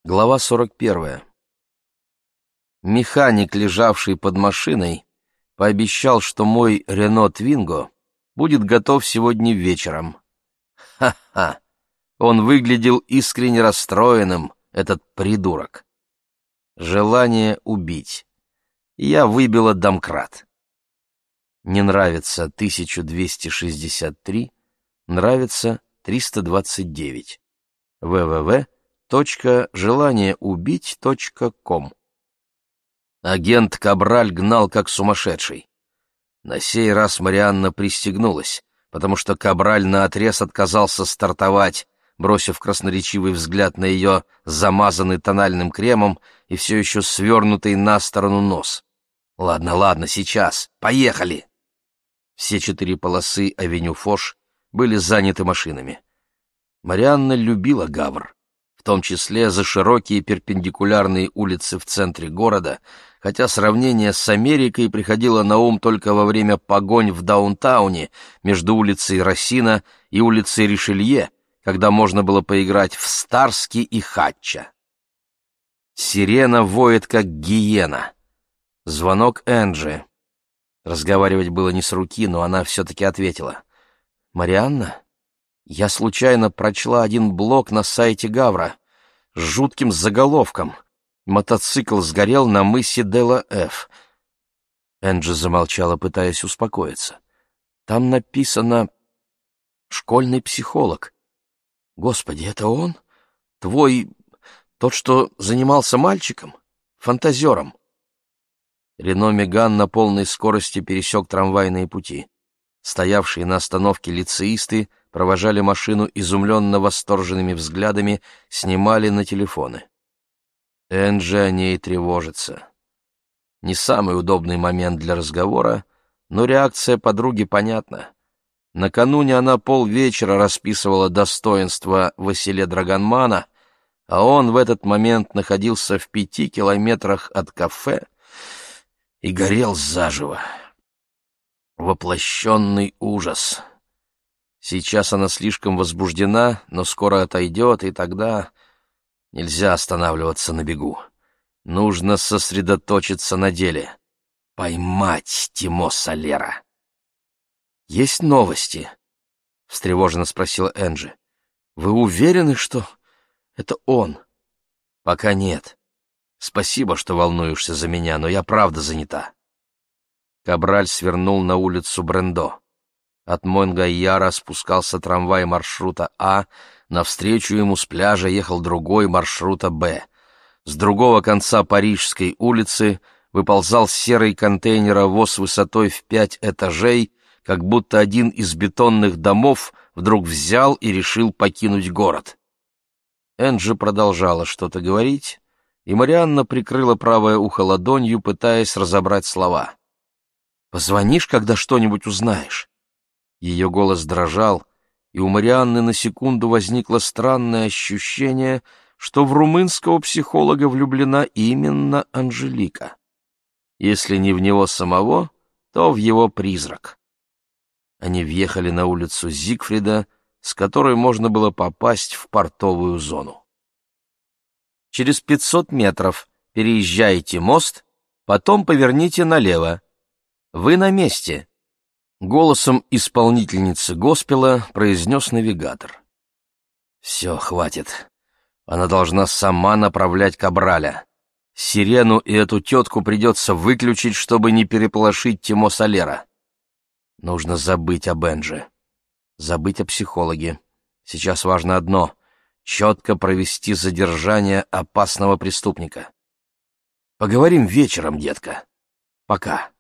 Глава 41. Механик, лежавший под машиной, пообещал, что мой Рено Твинго будет готов сегодня вечером. Ха-ха! Он выглядел искренне расстроенным, этот придурок. Желание убить. Я выбила домкрат. Не нравится 1263, нравится 329. www.желаниеубить.com. Агент Кабраль гнал как сумасшедший. На сей раз Марианна пристегнулась, потому что Кабраль наотрез отказался стартовать, бросив красноречивый взгляд на ее замазанный тональным кремом и все еще свернутый на сторону нос. «Ладно, сейчас. Поехали!» Все 4 полосы авеню Фош были заняты машинами. Марианна любила Гавр, в том числе за широкие перпендикулярные улицы в центре города, хотя сравнение с Америкой приходило на ум только во время погонь в даунтауне между улицей Рассина и улицей Ришелье, когда можно было поиграть в Старски и Хатча. Сирена воет, как гиена. Звонок Энджи. Разговаривать было не с руки, но она все-таки ответила. «Марианна, я случайно прочла один блог на сайте Гавра с жутким заголовком. Мотоцикл сгорел на мысе Дела-Ф». Энджи замолчала, пытаясь успокоиться. «Там написано «школьный психолог». Господи, это он? Тот, что занимался мальчиком? Фантазером?» Рено Меган на полной скорости пересек трамвайные пути. Стоявшие на остановке лицеисты провожали машину изумленно восторженными взглядами, снимали на телефоны. Энджи о ней тревожится. Не самый удобный момент для разговора, но реакция подруги понятна. Накануне она полвечера расписывала достоинства Василе Драгонмана, а он в этот момент находился в 5 километрах от кафе и горел заживо. Воплощенный ужас. Сейчас она слишком возбуждена, но скоро отойдет, и тогда нельзя останавливаться на бегу. Нужно сосредоточиться на деле. Поймать Тимо Солера. «Есть новости?» — встревоженно спросила Энджи. «Вы уверены, что это он?» «Пока нет. Спасибо, что волнуешься за меня, но я правда занята». Кабраль свернул на улицу Брендо. От Монгайяра спускался трамвай маршрута А, навстречу ему с пляжа ехал другой маршрута Б. С другого конца Парижской улицы выползал серый контейнеровоз высотой в 5 этажей, как будто один из бетонных домов вдруг взял и решил покинуть город. Энджи продолжала что-то говорить, и Марианна прикрыла правое ухо ладонью, пытаясь разобрать слова. «Позвонишь, когда что-нибудь узнаешь?» Ее голос дрожал, и у Марианны на секунду возникло странное ощущение, что в румынского психолога влюблена именно Анжелика. Если не в него самого, то в его призрак. Они въехали на улицу Зигфрида, с которой можно было попасть в портовую зону. «Через 500 метров переезжаете мост, потом поверните налево. Вы на месте», — голосом исполнительницы госпела произнес навигатор. «Все, хватит. Она должна сама направлять Кабраля. Сирену и эту тетку придется выключить, чтобы не переполошить Тимо Солера. Нужно забыть об Энджи, забыть о психологе. Сейчас важно одно — четко провести задержание опасного преступника. Поговорим вечером, детка. Пока».